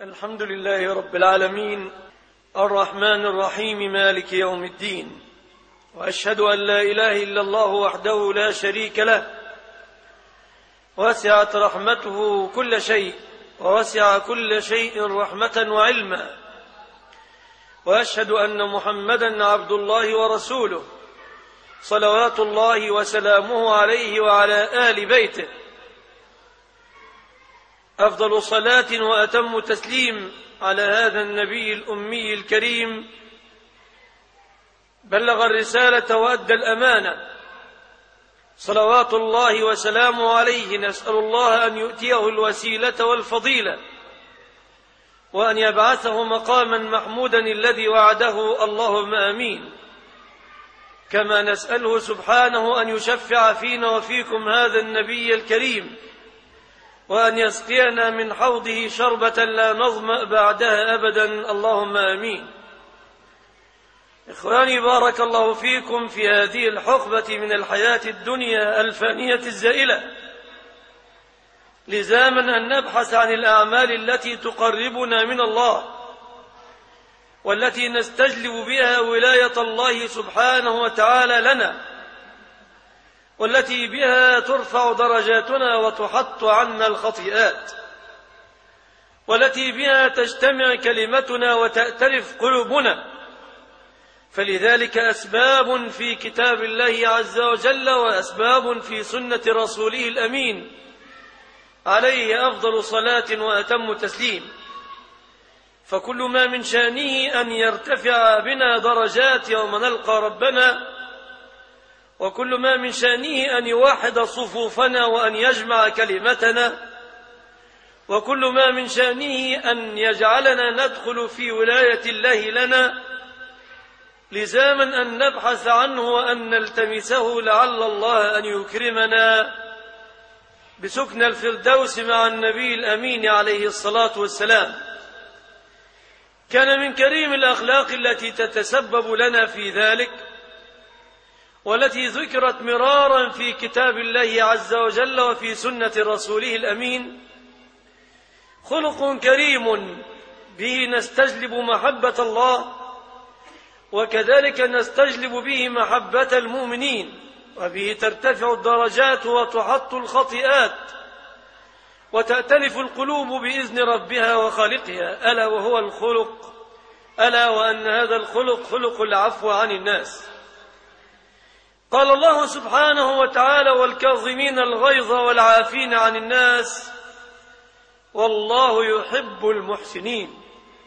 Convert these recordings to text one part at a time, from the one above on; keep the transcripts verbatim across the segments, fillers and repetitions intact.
الحمد لله رب العالمين الرحمن الرحيم مالك يوم الدين، وأشهد أن لا إله إلا الله وحده لا شريك له، وسعت رحمته كل شيء ووسع كل شيء رحمة وعلما، وأشهد أن محمدا عبد الله ورسوله صلوات الله وسلامه عليه وعلى آل بيته، أفضل صلاة وأتم تسليم على هذا النبي الأمي الكريم، بلغ الرسالة وأدى الأمانة صلوات الله وسلامه عليه. نسأل الله أن يؤتيه الوسيلة والفضيلة، وأن يبعثه مقاما محمودا الذي وعده، اللهم آمين. كما نسأله سبحانه أن يشفع فينا وفيكم هذا النبي الكريم، وأن يسقينا من حوضه شربة لا نظمأ بعدها أبدا، اللهم آمين. إخواني، بارك الله فيكم في هذه الحقبة من الحياة الدنيا الفانية الزائلة، لزاما أن نبحث عن الأعمال التي تقربنا من الله، والتي نستجلب بها ولاية الله سبحانه وتعالى لنا، والتي بها ترفع درجاتنا وتحط عنا الخطيئات، والتي بها تجتمع كلمتنا وتأتلف قلوبنا. فلذلك أسباب في كتاب الله عز وجل، وأسباب في سنة رسوله الأمين عليه أفضل صلاة وأتم تسليم. فكل ما من شأنه أن يرتفع بنا درجات يوم نلقى ربنا، وكل ما من شأنه أن يوحد صفوفنا وأن يجمع كلمتنا، وكل ما من شأنه أن يجعلنا ندخل في ولاية الله لنا، لزاما أن نبحث عنه وأن نلتمسه، لعل الله أن يكرمنا بسكن الفردوس مع النبي الأمين عليه الصلاة والسلام. كان من كريم الأخلاق التي تتسبب لنا في ذلك، والتي ذكرت مرارا في كتاب الله عز وجل وفي سنة رسوله الأمين، خلق كريم به نستجلب محبة الله، وكذلك نستجلب به محبة المؤمنين، وبه ترتفع الدرجات وتحط الخطيئات وتأتلف القلوب بإذن ربها وخالقها، ألا وهو الخلق، ألا وأن هذا الخلق خلق العفو عن الناس. قال الله سبحانه وتعالى: والكاظمين الغيظ والعافين عن الناس والله يحب المحسنين.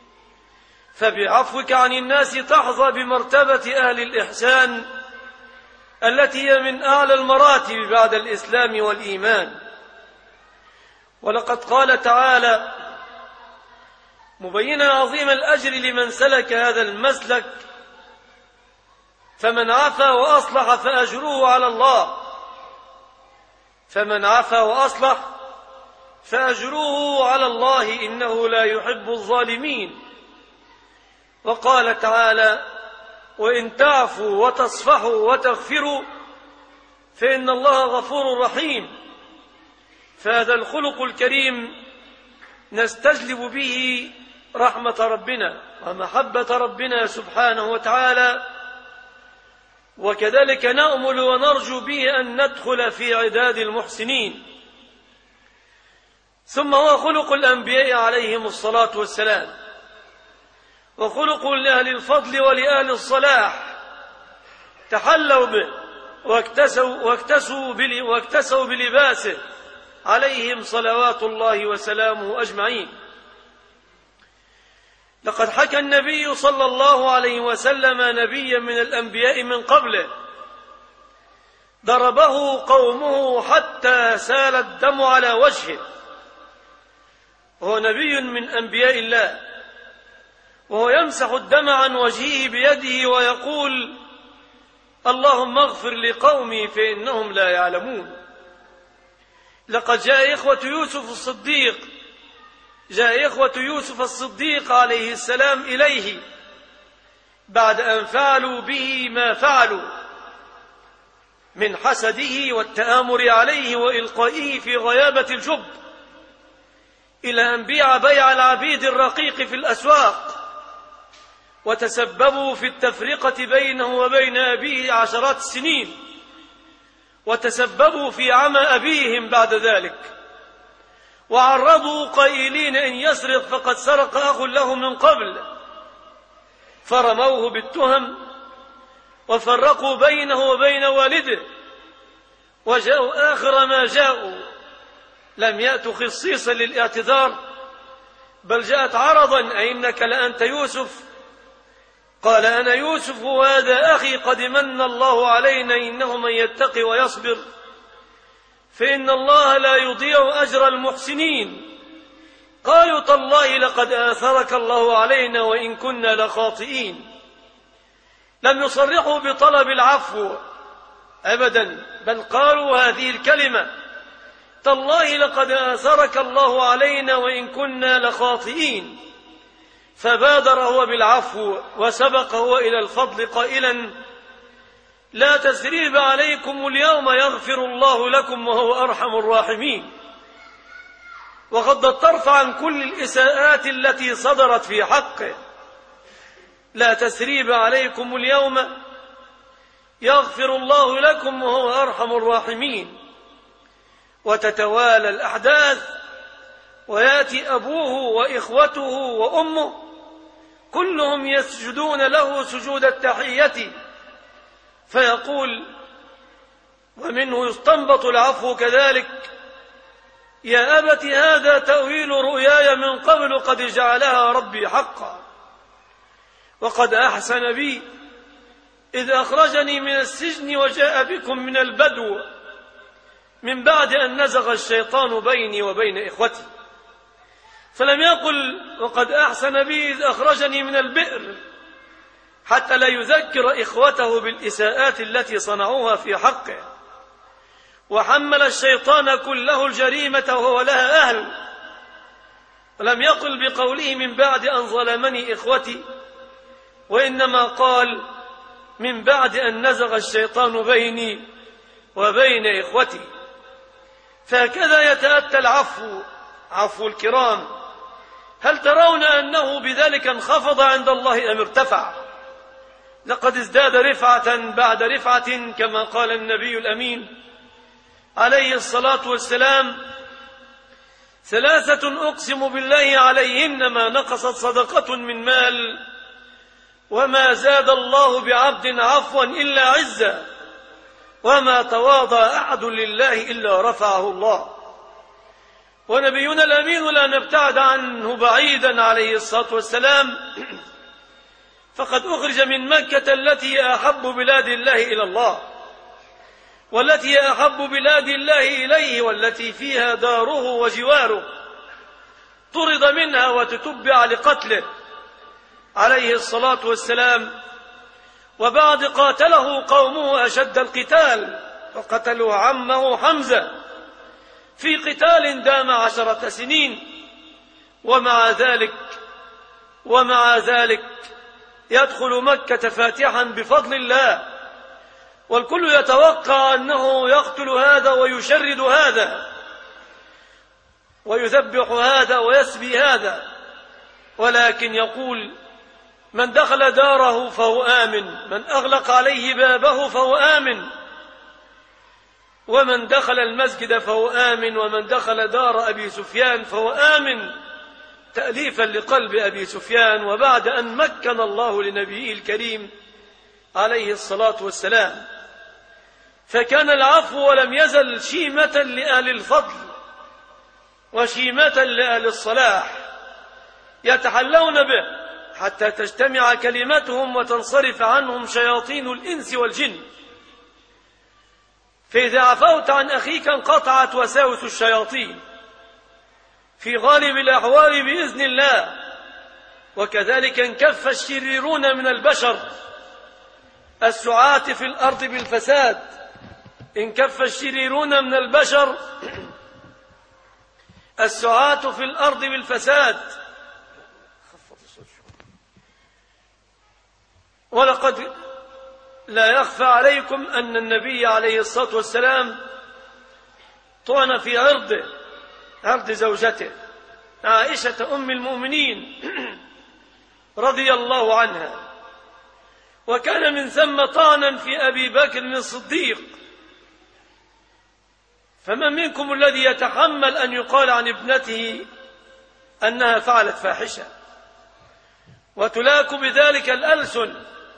فبعفوك عن الناس تحظى بمرتبة أهل الإحسان، التي هي من أعلى المراتب بعد الإسلام والإيمان. ولقد قال تعالى مبينا عظيم الأجر لمن سلك هذا المسلك: فمن عفا وأصلح فأجره على الله. فمن عفا وأصلح فأجره على الله، إنه لا يحب الظالمين. وقال تعالى: وإن تعفوا وتصفحوا وتغفروا فإن الله غفور رحيم. فهذا الخلق الكريم نستجلب به رحمة ربنا ومحبة ربنا سبحانه وتعالى، وكذلك نأمل ونرجو به أن ندخل في عداد المحسنين. ثم هو خلق الأنبياء عليهم الصلاة والسلام، وخلق لأهل الفضل ولأهل الصلاح، تحلوا به واكتسوا, واكتسوا, بل واكتسوا بلباسه عليهم صلوات الله وسلامه أجمعين. لقد حكى النبي صلى الله عليه وسلم نبيا من الأنبياء من قبله ضربه قومه حتى سال الدم على وجهه، وهو نبي من أنبياء الله، وهو يمسح الدم عن وجهه بيده ويقول: اللهم اغفر لقومي فإنهم لا يعلمون. لقد جاء إخوة يوسف الصديق جاء إخوة يوسف الصديق عليه السلام إليه بعد أن فعلوا به ما فعلوا من حسده والتآمر عليه وإلقائه في غيابة الجب، إلى أن بيع بيع العبيد الرقيق في الأسواق، وتسببوا في التفرقة بينه وبين أبيه عشرات السنين، وتسببوا في عمى أبيهم بعد ذلك، وعرضوا قائلين إن يسرق فقد سرق أخ له من قبل، فرموه بالتهم وفرقوا بينه وبين والده، وجاءوا آخر ما جاءوا لم يأتوا خصيصا للاعتذار، بل جاءت عرضا أئنك لأنت يوسف؟ قال أنا يوسف وهذا أخي قد من الله علينا إنه من يتقي ويصبر فإن الله لا يضيع أجر المحسنين. قالوا تالله لقد آثرك الله علينا وإن كنا لخاطئين. لم يصرحوا بطلب العفو أبدا، بل قالوا هذه الكلمة تالله لقد آثرك الله علينا وإن كنا لخاطئين. فبادر هو بالعفو وسبق هو إلى الفضل قائلا لا تثريب عليكم اليوم يغفر الله لكم وهو أرحم الراحمين. وغض الطرف عن كل الإساءات التي صدرت في حقه. لا تثريب عليكم اليوم يغفر الله لكم وهو أرحم الراحمين. وتتوالى الأحداث ويأتي أبوه وإخوته وأمه كلهم يسجدون له سجود التحية، فيقول ومنه يستنبط العفو كذلك يا أبت هذا تأويل رؤياي من قبل قد جعلها ربي حقا وقد أحسن بي إذ أخرجني من السجن وجاء بكم من البدو من بعد أن نزغ الشيطان بيني وبين إخوتي. فلم يقل وقد أحسن بي إذ أخرجني من البئر حتى لا يذكر إخوته بالإساءات التي صنعوها في حقه. وحمل الشيطان كله الجريمة وهو لها أهل. ولم يقل بقوله من بعد أن ظلمني إخوتي، وإنما قال من بعد أن نزغ الشيطان بيني وبين إخوتي. فهكذا يتأتى العفو، عفو الكرام. هل ترون أنه بذلك انخفض عند الله أم ارتفع؟ لقد ازداد رفعة بعد رفعة كما قال النبي الأمين عليه الصلاة والسلام ثلاثة أقسم بالله عليهن ما نقصت صدقة من مال وما زاد الله بعبد عفوا إلا عزا وما تواضع أحد لله إلا رفعه الله. ونبينا الأمين لا نبتعد عنه بعيدا عليه الصلاة والسلام فقد أخرج من مكة التي أحب بلاد الله إلى الله والتي أحب بلاد الله إليه والتي فيها داره وجواره، طرد منها وتتبع لقتله عليه الصلاة والسلام. وبعد قاتله قومه أشد القتال وقتلوا عمه حمزة في قتال دام عشرة سنين. ومع ذلك ومع ذلك يدخل مكة فاتحا بفضل الله، والكل يتوقع أنه يقتل هذا ويشرد هذا ويذبح هذا ويسبي هذا، ولكن يقول من دخل داره فهو آمن، من أغلق عليه بابه فهو آمن، ومن دخل المسجد فهو آمن، ومن دخل دار أبي سفيان فهو آمن، تأليفا لقلب أبي سفيان. وبعد أن مكن الله لنبيه الكريم عليه الصلاة والسلام، فكان العفو ولم يزل شيمة لأهل الفضل وشيمة لأهل الصلاح يتحلون به حتى تجتمع كلمتهم وتنصرف عنهم شياطين الإنس والجن. فإذا عفوت عن أخيك انقطعت وساوس الشياطين في غالب الأحوال بإذن الله. وكذلك انكف الشريرون من البشر السعاة في الأرض بالفساد، انكف الشريرون من البشر السعاة في الأرض بالفساد. ولقد لا يخفى عليكم أن النبي عليه الصلاة والسلام طعن في عرضه، عرض زوجته، عائشة أم المؤمنين رضي الله عنها، وكان من ثم طعنا في أبي بكر الصديق. فمن منكم الذي يتحمل أن يقال عن ابنته أنها فعلت فاحشة وتلاك بذلك الألسن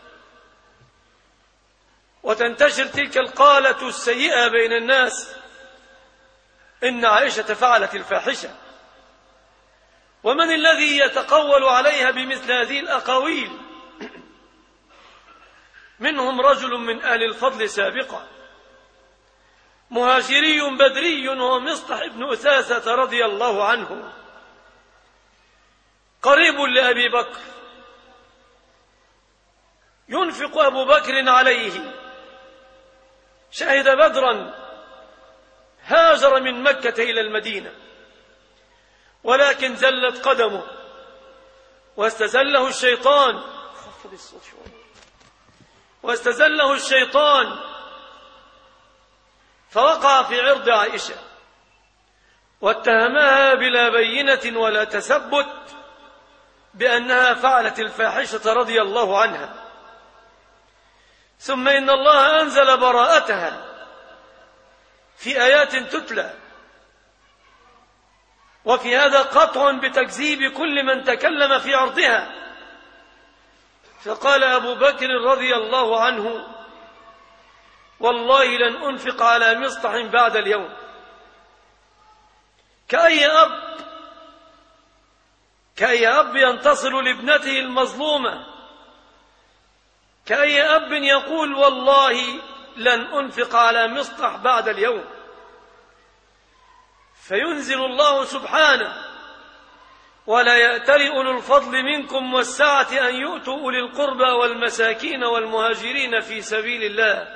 وتنتشر تلك القالة السيئة بين الناس إن عائشة فعلت الفاحشة؟ ومن الذي يتقول عليها بمثل هذه الأقاويل؟ منهم رجل من أهل الفضل سابقا، مهاجري بدري، وهو مصطح بن أثاثة رضي الله عنه، قريب لأبي بكر، ينفق أبو بكر عليه، شهد بدرا، هاجر من مكة إلى المدينة، ولكن زلت قدمه واستزله الشيطان واستزله الشيطان فوقع في عرض عائشة واتهمها بلا بينة ولا تثبت بأنها فعلت الفاحشة رضي الله عنها. ثم إن الله أنزل براءتها في آيات تتلى، وفي هذا قطع بتكذيب كل من تكلم في عرضها. فقال أبو بكر رضي الله عنه: والله لن أنفق على مصطح بعد اليوم. كأي أب كأي أب ينتصر لابنته المظلومة، كأي أب يقول: والله لن أنفق على مصطح بعد اليوم. فينزل الله سبحانه: ولا يأتل أولو الفضل منكم والسعة أن يؤتوا أولي القربى والمساكين والمهاجرين في سبيل الله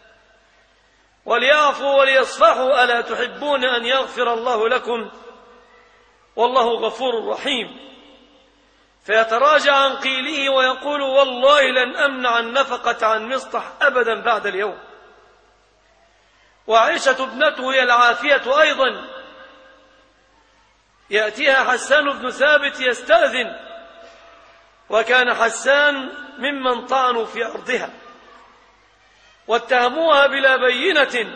وليعفوا وليصفحوا ألا تحبون أن يغفر الله لكم والله غفور رحيم. فيتراجع عن قيله ويقول: والله لن أمنع النفقة عن مصطح أبدا بعد اليوم. وعائشة ابنته هي العافية أيضا، يأتيها حسان بن ثابت يستأذن، وكان حسان ممن طعنوا في عرضها واتهموها بلا بينة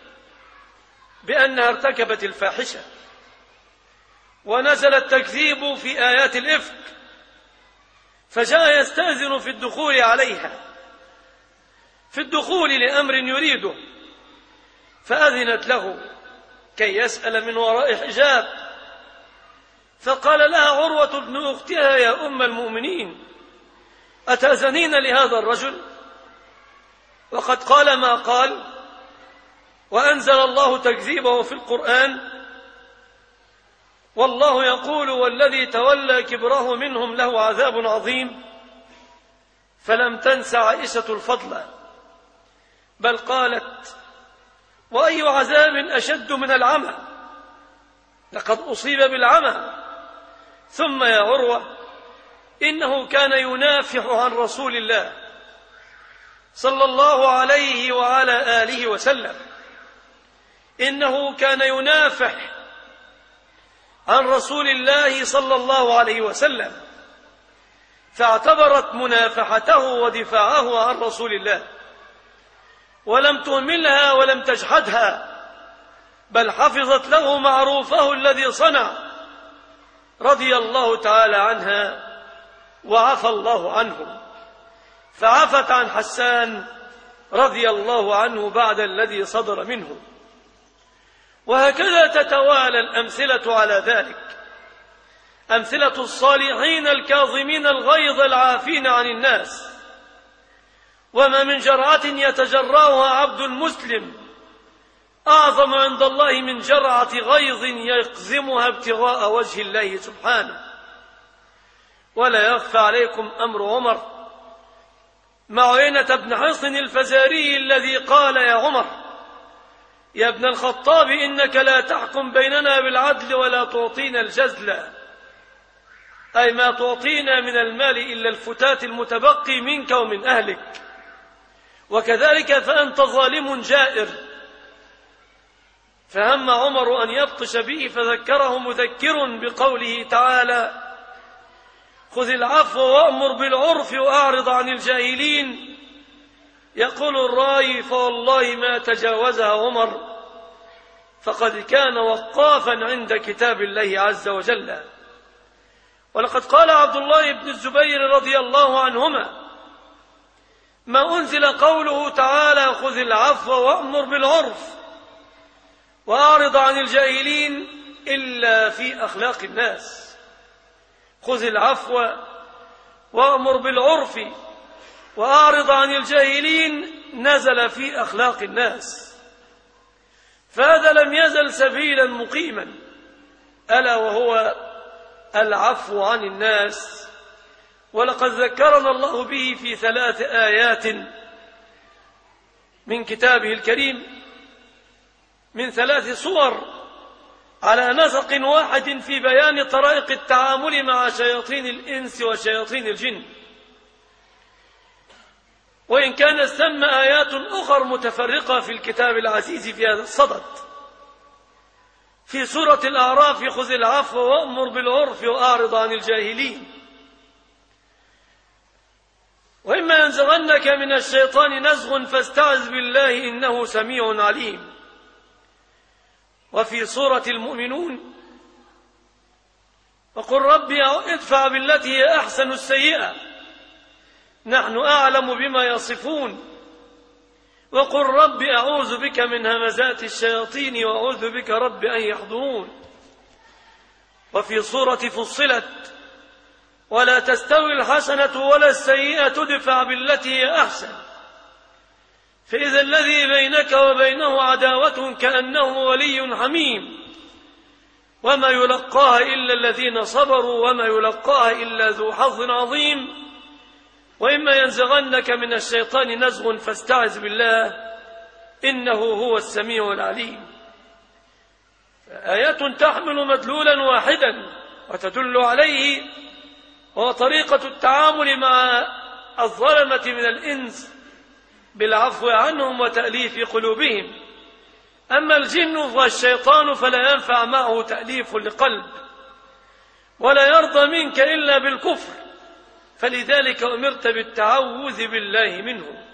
بأنها ارتكبت الفاحشة، ونزل التكذيب في آيات الإفك، فجاء يستأذن في الدخول عليها، في الدخول لأمر يريده، فأذنت له كي يسأل من وراء حجاب، فقال لها عروة بن أختها: يا أم المؤمنين، أتأذنين لهذا الرجل وقد قال ما قال وأنزل الله تكذيبه في القرآن؟ والله يقول: والذي تولى كبره منهم له عذاب عظيم. فلم تنس عائشة الفضل، بل قالت: وأي عذاب أشد من العمى؟ لقد أصيب بالعمى. ثم يا عروة، إنه كان ينافح عن رسول الله صلى الله عليه وعلى آله وسلم، إنه كان ينافح عن رسول الله صلى الله عليه وسلم، فاعتبرت منافحته ودفاعه عن رسول الله ولم تهملها ولم تجحدها، بل حفظت له معروفه الذي صنع رضي الله تعالى عنها وعفى الله عنه، فعفت عن حسان رضي الله عنه بعد الذي صدر منه. وهكذا تتوالى الأمثلة على ذلك، أمثلة الصالحين الكاظمين الغيظ العافين عن الناس. وما من جرعة يتجرعها عبد مسلم أعظم عند الله من جرعة غيظ يقزمها ابتغاء وجه الله سبحانه. ولا يخفى عليكم أمر عمر مع عيينة بن حصن الفزاري الذي قال: يا عمر، يا ابن الخطاب، إنك لا تحكم بيننا بالعدل ولا تعطينا الجزل، أي ما تعطينا من المال إلا الفتات المتبقي منك ومن أهلك، وكذلك فأنت ظالم جائر. فهم عمر أن يبطش به فذكره مذكر بقوله تعالى: خذ العفو وأمر بالعرف وأعرض عن الجاهلين. يقول الراوي: فوالله ما تجاوزها عمر، فقد كان وقافا عند كتاب الله عز وجل. ولقد قال عبد الله بن الزبير رضي الله عنهما: ما أنزل قوله تعالى: خذ العفو وأمر بالعرف وأعرض عن الجاهلين، إلا في أخلاق الناس. خذ العفو وأمر بالعرف وأعرض عن الجاهلين نزل في أخلاق الناس، فهذا لم يزل سبيلا مقيما، ألا وهو العفو عن الناس. ولقد ذكرنا الله به في ثلاث آيات من كتابه الكريم، من ثلاث صور على نسق واحد في بيان طرائق التعامل مع شياطين الإنس وشياطين الجن، وإن كان ثم آيات أخر متفرقة في الكتاب العزيز في هذا الصدد. في سورة الأعراف: خذ العفو وأمر بالعرف وأعرض عن الجاهلين. وإما ينزغنك من الشيطان نزغ فاستعذ بالله إنه سميع عليم. وفي سورة المؤمنون: وقل ربي ادفع بالتي هي أحسن السيئة نحن أعلم بما يصفون. وقل رب أعوذ بك من همزات الشياطين وأعوذ بك رب أن يحضرون. وفي سورة فصلت: ولا تستوي الحسنة ولا السيئة ادفع بالتي هي أحسن فإذا الذي بينك وبينه عداوة كأنه ولي حميم وما يلقاها إلا الذين صبروا وما يلقاها إلا ذو حظ عظيم. وإما ينزغنك من الشيطان نزغ فاستعذ بالله إنه هو السميع العليم. آيات تحمل مدلولا واحدا وتدل عليه، وهو طريقة التعامل مع الظلمة من الإنس بالعفو عنهم وتأليف قلوبهم. أما الجن والشيطان فلا ينفع معه تأليف لقلب، ولا يرضى منك إلا بالكفر، فلذلك أمرت بالتعوذ بالله منه.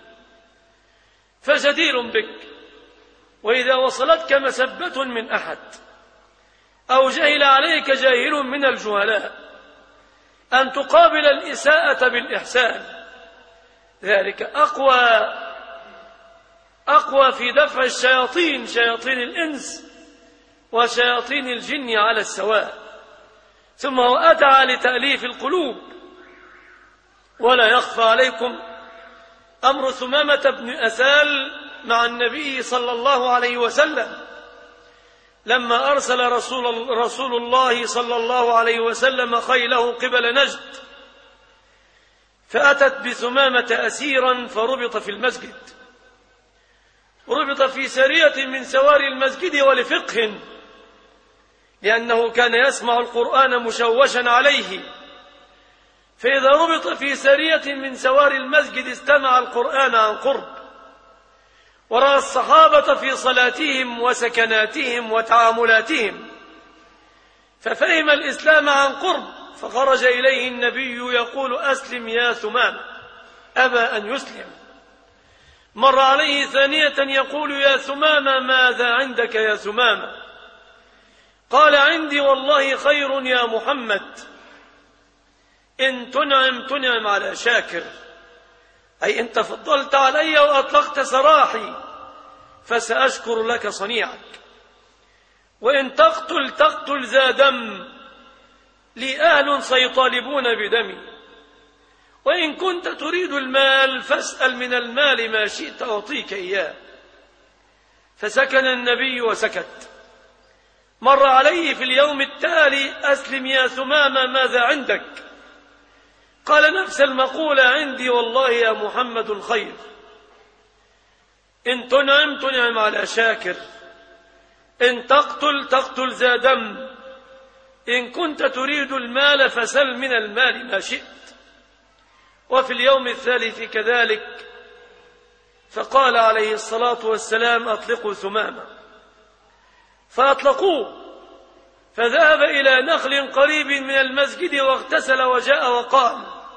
فجدير بك وإذا وصلتك مسبة من أحد أو جهل عليك جاهل من الجهلاء أن تقابل الإساءة بالإحسان، ذلك أقوى أقوى في دفع الشياطين، شياطين الإنس وشياطين الجن على السواء. ثم هو أدعى لتأليف القلوب. ولا يخفى عليكم أمر ثمامة بن أسال مع النبي صلى الله عليه وسلم لما أرسل رسول, رسول الله صلى الله عليه وسلم خيله قبل نجد، فأتت بثمامة أسيرا فربط في المسجد، ربط في سرية من سواري المسجد ولفقه، لأنه كان يسمع القرآن مشوشا عليه، فإذا ربط في سرية من سواري المسجد استمع القرآن عن قرب، ورأى الصحابة في صلاتهم وسكناتهم وتعاملاتهم، ففهم الإسلام عن قرب، فخرج إليه النبي يقول: أسلم يا ثمامة، أبى أن يسلم. مر عليه ثانية يقول: يا ثمامة ماذا عندك يا ثمامة؟ قال: عندي والله خير يا محمد، إن تنعم تنعم على شاكر، أي إن تفضلت علي وأطلقت سراحي فسأشكر لك صنيعك، وإن تقتل تقتل ذا دم، لي أهل سيطالبون بدمي، وإن كنت تريد المال فاسأل من المال ما شئت أعطيك إياه. فسكن النبي وسكت. مر عليه في اليوم التالي: أسلم يا ثمامة ماذا عندك؟ قال نفس المقولة: عندي والله يا محمد الخير، إن تنعم تنعم على شاكر، إن تقتل تقتل ذا دم، إن كنت تريد المال فسل من المال ما شئت. وفي اليوم الثالث كذلك، فقال عليه الصلاة والسلام: أطلقوا ثمامة. فأطلقوه، فذهب إلى نخل قريب من المسجد واغتسل وجاء وقال: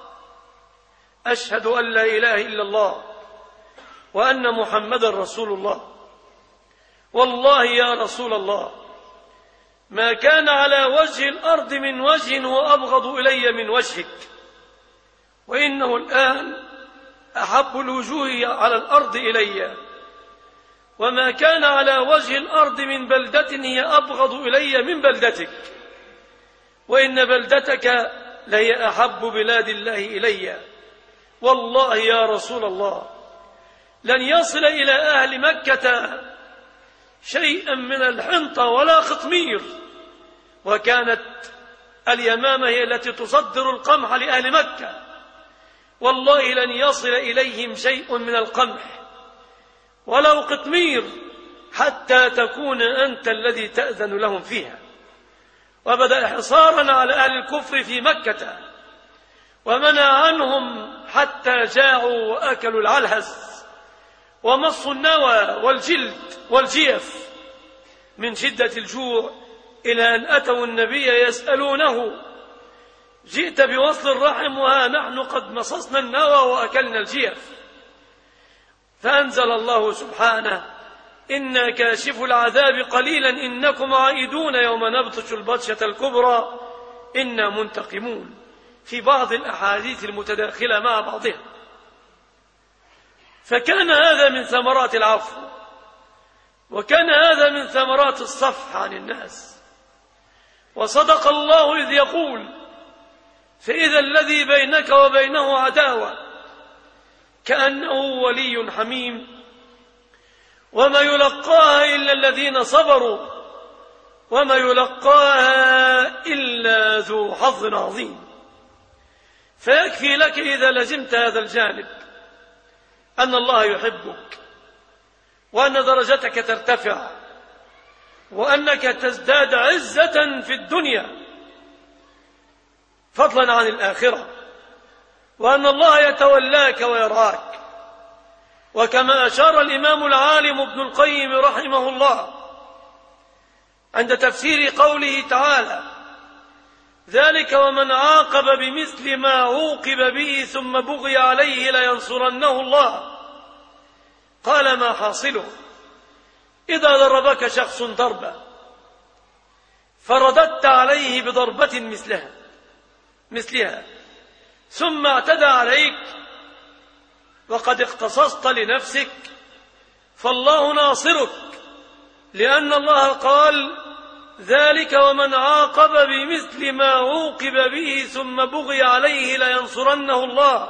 أشهد أن لا إله إلا الله وأن محمدا رسول الله. والله يا رسول الله ما كان على وجه الأرض من وجه هو أبغض إلي من وجهك، وإنه الآن أحب الوجوه على الأرض إلي، وما كان على وجه الأرض من بلدة هي أبغض إلي من بلدتك، وإن بلدتك لهي أحب بلاد الله إلي. والله يا رسول الله لن يصل إلى أهل مكة شيئا من الحنطة ولا خطمير، وكانت اليمامة هي التي تصدر القمح لأهل مكة، والله لن يصل إليهم شيء من القمح ولو قطمير حتى تكون أنت الذي تأذن لهم فيها. وبدأ حصارا على أهل الكفر في مكة، ومنع عنهم حتى جاعوا وأكلوا العلهس ومصوا النوى والجلد والجيف من شدة الجوع، إلى أن أتوا النبي يسألونه: جئت بوصل الرحم وها نحن قد مصصنا النوى وأكلنا الجيف. فأنزل الله سبحانه: إنا كاشف العذاب قليلا إنكم عائدون يوم نبطش البطشة الكبرى إنا منتقمون، في بعض الأحاديث المتداخلة مع بعضها. فكان هذا من ثمرات العفو، وكان هذا من ثمرات الصفح عن الناس. وصدق الله إذ يقول: فإذا الذي بينك وبينه عداوة كأنه ولي حميم، وما يلقاها إلا الذين صبروا وما يلقاها إلا ذو حظ عظيم. فيكفي لك إذا لزمت هذا الجانب أن الله يحبك، وأن درجتك ترتفع، وأنك تزداد عزة في الدنيا فضلا عن الآخرة، وأن الله يتولاك ويرعاك. وكما أشار الإمام العالم ابن القيم رحمه الله عند تفسير قوله تعالى: ذلك ومن عاقب بمثل ما عوقب به ثم بغي عليه لينصرنه الله، قال: ما حاصله؟ إذا ضربك شخص ضربة فرددت عليه بضربة مثلها مثلها ثم اعتدى عليك وقد اختصصت لنفسك، فالله ناصرك، لأن الله قال: ذلك ومن عاقب بمثل ما عوقب به ثم بغي عليه لينصرنه الله.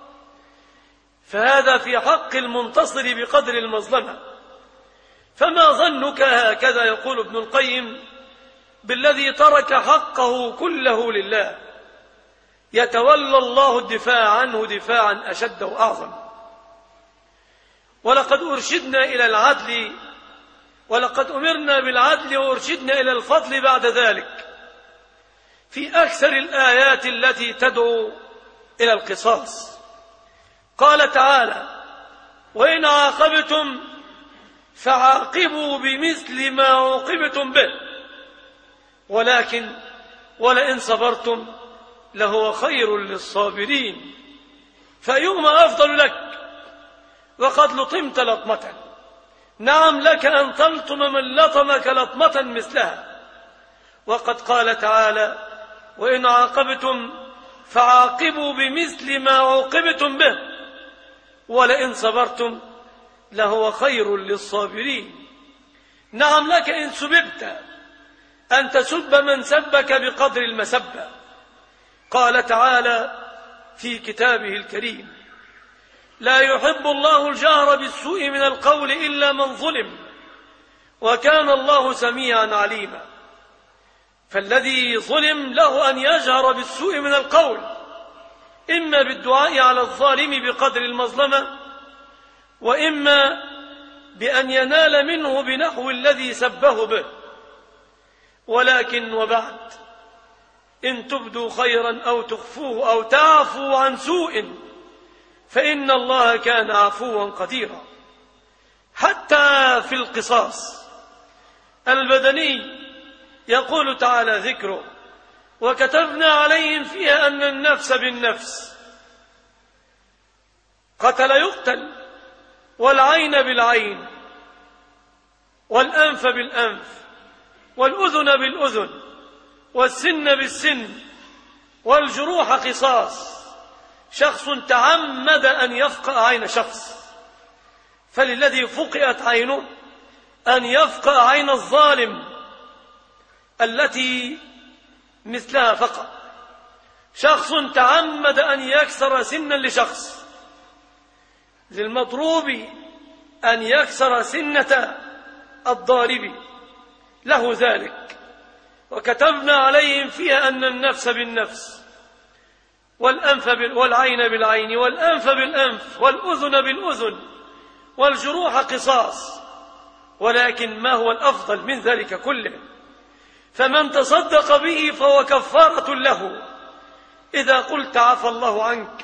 فهذا في حق المنتصر بقدر المظلمة. فما ظنك، هكذا يقول ابن القيم، بالذي ترك حقه كله لله يتولى الله الدفاع عنه دفاعا أشد وأعظم. ولقد أرشدنا إلى العدل، ولقد أمرنا بالعدل وأرشدنا إلى الفضل بعد ذلك في أكثر الآيات التي تدعو إلى القصاص. قال تعالى: وإن عاقبتم فعاقبوا بمثل ما عوقبتم به، ولكن ولئن صبرتم لهو خير للصابرين. فأيهما أفضل لك وقد لطمت لطمة؟ نعم، لك أن تلطم من لطمك لطمة مثلها. وقد قال تعالى: وإن عاقبتم فعاقبوا بمثل ما عوقبتم به، ولئن صبرتم لهو خير للصابرين. نعم، لك إن سببت أن تسب من سبك بقدر المسبة. قال تعالى في كتابه الكريم: لا يحب الله الجهر بالسوء من القول إلا من ظلم، وكان الله سميعا عليما. فالذي ظلم له أن يجهر بالسوء من القول، إما بالدعاء على الظالم بقدر المظلمة، وإما بأن ينال منه بنحو الذي سبه به. ولكن وبعد، إن تبدوا خيرا أو تخفوه أو تعفوا عن سوء فإن الله كان عفوا قديرا. حتى في القصاص البدني يقول تعالى ذكره: وكتبنا عليهم فيها أن النفس بالنفس قتل يقتل، والعين بالعين، والأنف بالأنف، والأذن بالأذن، والسن بالسن، والجروح قصاص. شخص تعمد أن يفقأ عين شخص، فللذي فقئت عينه أن يفقأ عين الظالم التي مثلها فقط. شخص تعمد أن يكسر سنا لشخص، للمضروب أن يكسر سنة الضارب، له ذلك. وكتبنا عليهم فيها أن النفس بالنفس، والأنف والعين بالعين، والأنف بالأنف، والأذن بالأذن، والجروح قصاص. ولكن ما هو الأفضل من ذلك كله؟ فمن تصدق به فهو كفارة له. إذا قلت عفى الله عنك،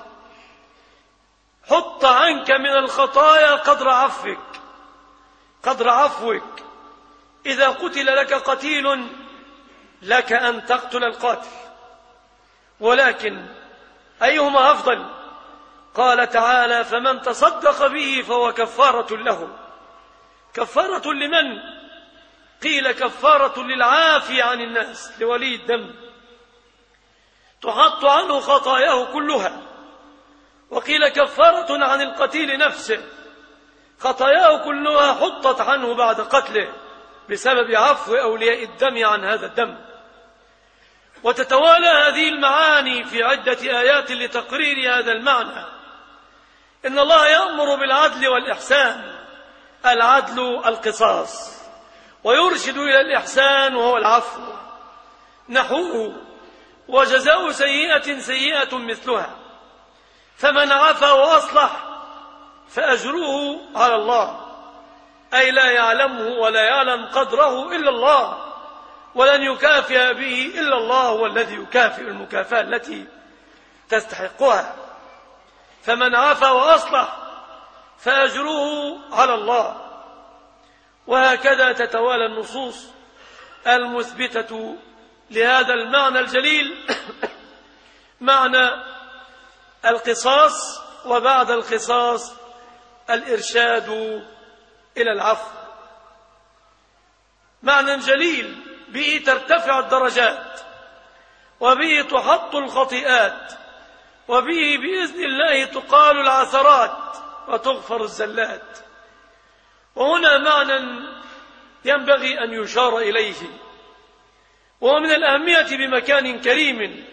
حط عنك من الخطايا قدر عفوك قدر عفوك. إذا قتل لك قتيل لك أن تقتل القاتل، ولكن أيهما أفضل؟ قال تعالى: فمن تصدق به فهو كفارة له. كفارة لمن؟ قيل كفارة للعافي عن الناس، لولي الدم، تحط عنه خطاياه كلها. وقيل كفارة عن القتيل نفسه، خطاياه كلها حطت عنه بعد قتله بسبب عفو أولياء الدم عن هذا الدم. وتتوالى هذه المعاني في عدة آيات لتقرير هذا المعنى. إن الله يأمر بالعدل والإحسان، العدل القصاص، ويرشد إلى الإحسان وهو العفو نحوه: وجزاء سيئة سيئة مثلها، فمن عفا وأصلح فأجره على الله، أي لا يعلمه ولا يعلم قدره إلا الله، ولن يكافئ به إلا الله، هو الذي يكافئ المكافأة التي تستحقها. فمن عفا وأصلح فأجره على الله. وهكذا تتوالى النصوص المثبتة لهذا المعنى الجليل معنى القصاص، وبعد القصاص الإرشاد إلى العفو. معنى جليل به ترتفع الدرجات، وبه تحط الخطيئات، وبه بإذن الله تقال العثرات وتغفر الزلات. وهنا معنى ينبغي أن يشار إليه، وهو من الأهمية بمكان كريم.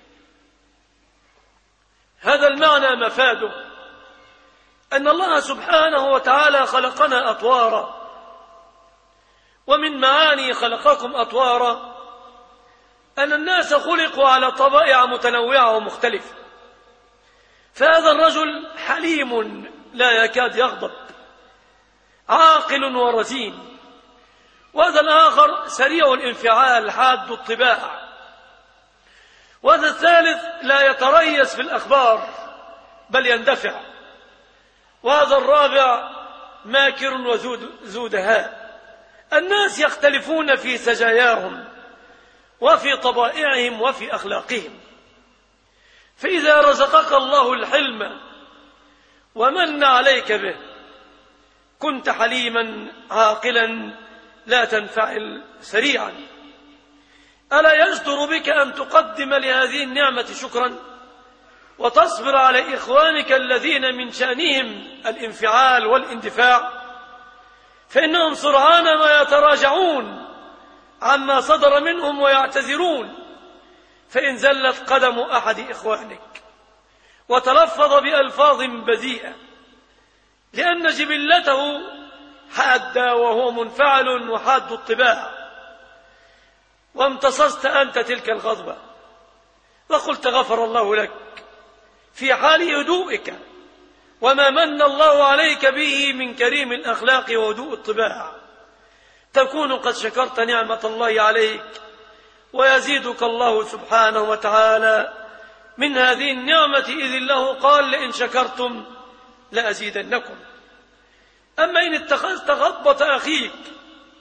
هذا المعنى مفاده أن الله سبحانه وتعالى خلقنا أطوارا، ومن معاني خلقكم أطوارا أن الناس خلقوا على طبائع متنوعة ومختلفة. فهذا الرجل حليم لا يكاد يغضب، عاقل ورزين. وهذا الآخر سريع الانفعال حاد الطباع. وهذا الثالث لا يتريث في الأخبار بل يندفع. وهذا الرابع ماكر وذو دهاء. الناس يختلفون في سجاياهم وفي طبائعهم وفي أخلاقهم. فإذا رزقك الله الحلم ومن عليك به كنت حليما عاقلا لا تنفعل سريعا. ألا يجدر بك أن تقدم لهذه النعمة شكرا وتصبر على إخوانك الذين من شأنهم الانفعال والاندفاع، فإنهم سرعان ما يتراجعون عما صدر منهم ويعتذرون. فإن زلت قدم أحد إخوانك وتلفظ بألفاظ بذيئة لأن جبلته حادة وهو منفعل وحاد الطباع، وامتصصت أنت تلك الغضبة وقلت غفر الله لك في حال هدوئك وما من الله عليك به من كريم الأخلاق وهدوء الطباع، تكون قد شكرت نعمة الله عليك، ويزيدك الله سبحانه وتعالى من هذه النعمة، إذ الله قال: لئن شكرتم لأزيدنكم. أما إن اتخذت غضبة أخيك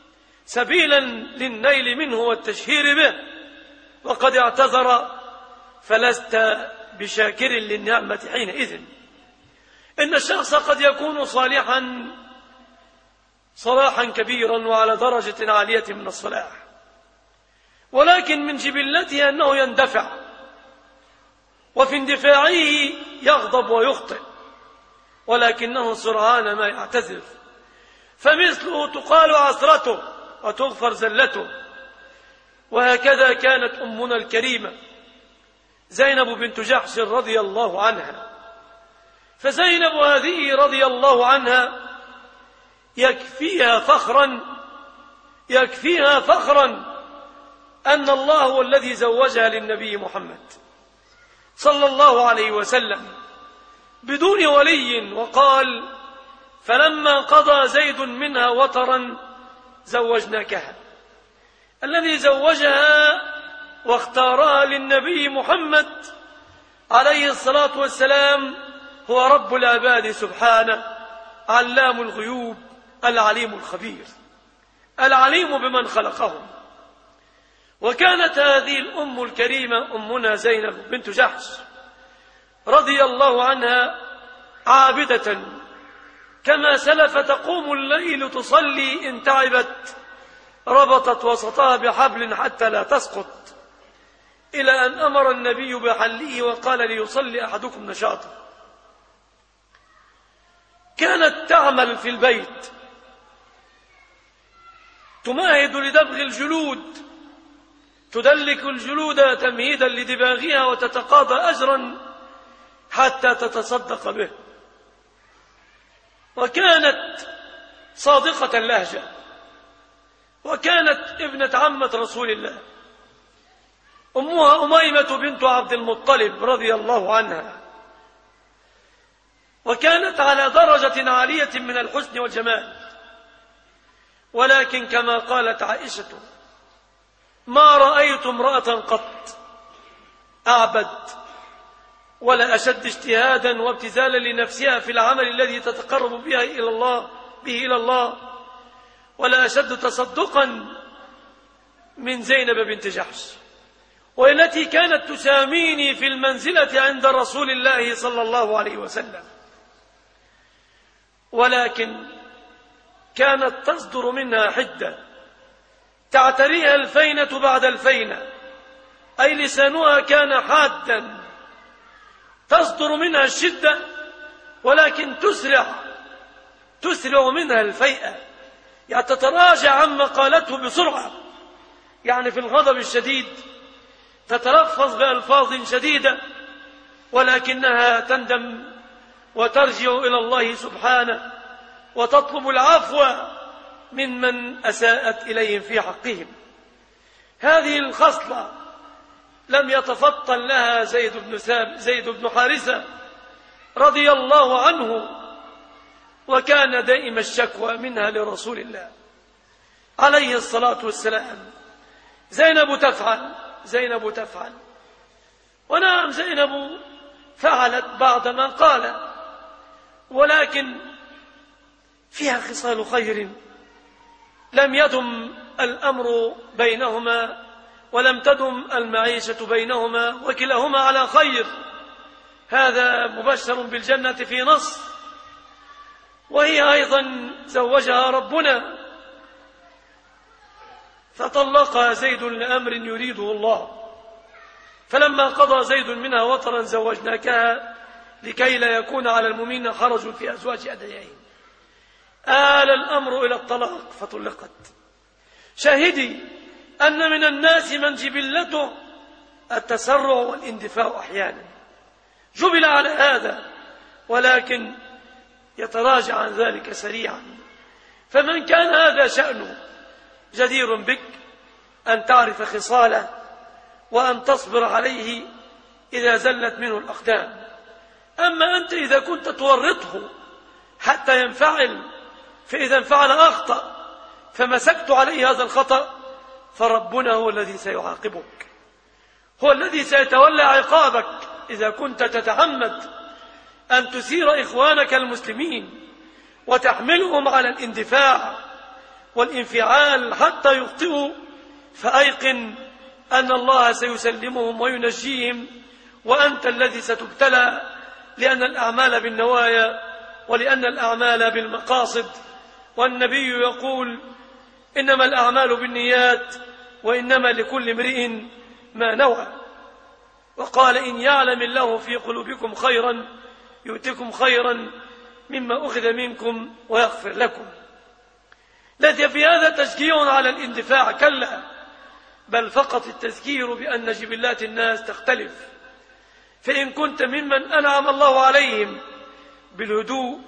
سبيلا للنيل منه والتشهير به، وقد اعتذر فلست بشاكر للنعمة حينئذ. إن الشخص قد يكون صالحا صلاحا كبيرا وعلى درجة عالية من الصلاح، ولكن من جبلته أنه يندفع، وفي اندفاعه يغضب ويخطئ، ولكنه سرعان ما يعتذر، فمثله تقال عثرته وتغفر زلته. وهكذا كانت أمنا الكريمة زينب بنت جحش رضي الله عنها. فزينب هذه رضي الله عنها يكفيها فخرا يكفيها فخرا أن الله هو الذي زوجها للنبي محمد صلى الله عليه وسلم بدون ولي، وقال: فلما قضى زيد منها وطرا زوجناكها. الذي زوجها واختارها للنبي محمد عليه الصلاة والسلام هو رب العباد سبحانه، علام الغيوب، العليم الخبير، العليم بمن خلقهم. وكانت هذه الأم الكريمة أمنا زينب بنت جحش رضي الله عنها عابدة كما سلف، تقوم الليل تصلي، إن تعبت ربطت وسطها بحبل حتى لا تسقط، إلى أن أمر النبي بحله وقال: ليصلي أحدكم نشاطا. كانت تعمل في البيت، تمهد لدبغ الجلود، تدلك الجلود تمهيدا لدباغها، وتتقاضى أجرا حتى تتصدق به. وكانت صادقة اللهجة، وكانت ابنة عمة رسول الله، أمها أميمة بنت عبد المطلب رضي الله عنها، وكانت على درجة عالية من الحسن والجمال. ولكن كما قالت عائشة: ما رأيت امرأة قط أعبد ولا أشد اجتهادا وابتذالا لنفسها في العمل الذي تتقرب به إلى الله به إلى الله ولا أشد تصدقا من زينب بنت جحش، والتي كانت تساميني في المنزلة عند رسول الله صلى الله عليه وسلم. ولكن كانت تصدر منها حدة تعتريها الفينة بعد الفينة، أي لسانها كان حادا، تصدر منها الشدة، ولكن تسرع تسرع منها الفيئة، يعني تتراجع عما قالته بسرعة، يعني في الغضب الشديد تتلفظ بألفاظ شديدة، ولكنها تندم وترجع إلى الله سبحانه وتطلب العفو ممن أساءت إليهم في حقهم. هذه الخصلة لم يتفطن لها زيد بن ثابت زيد بن حارثة رضي الله عنه، وكان دائم الشكوى منها لرسول الله عليه الصلاة والسلام. زينب تفعل زينب تفعل ونعم زينب فعلت بعض ما قال، ولكن فيها خصال خير لم يدم الأمر بينهما ولم تدم المعيشة بينهما، وكلاهما على خير. هذا مبشر بالجنة في نص، وهي أيضا زوجها ربنا فطلقها زيد لأمر يريده الله. فلما قضى زيد منها وطرا زوجناكها لكي لا يكون على المؤمنين حرج في أزواج أدعيائهم. آل الأمر إلى الطلاق فطلقت. شاهدي أن من الناس من جبلته التسرع والاندفاع أحيانا، جبل على هذا، ولكن يتراجع عن ذلك سريعا. فمن كان هذا شأنه جدير بك أن تعرف خصاله وأن تصبر عليه إذا زلت منه الأقدام. أما أنت إذا كنت تورطه حتى ينفعل، فإذا انفعل أخطأ فمسكت عليه هذا الخطأ، فربنا هو الذي سيعاقبك، هو الذي سيتولى عقابك إذا كنت تتعمد أن تثير إخوانك المسلمين وتحملهم على الاندفاع والانفعال حتى يخطئوا، فأيقن أن الله سيسلمهم وينجيهم، وأنت الذي ستبتلى، لأن الأعمال بالنوايا ولأن الأعمال بالمقاصد. والنبي يقول: إنما الأعمال بالنيات وإنما لكل امرئ ما نوى. وقال: إن يعلم الله في قلوبكم خيرا يؤتكم خيرا مما أخذ منكم ويغفر لكم. ليس في هذا تشجيع على الاندفاع، كلا، بل فقط التذكير بأن جبلات الناس تختلف. فإن كنت ممن أنعم الله عليهم بالهدوء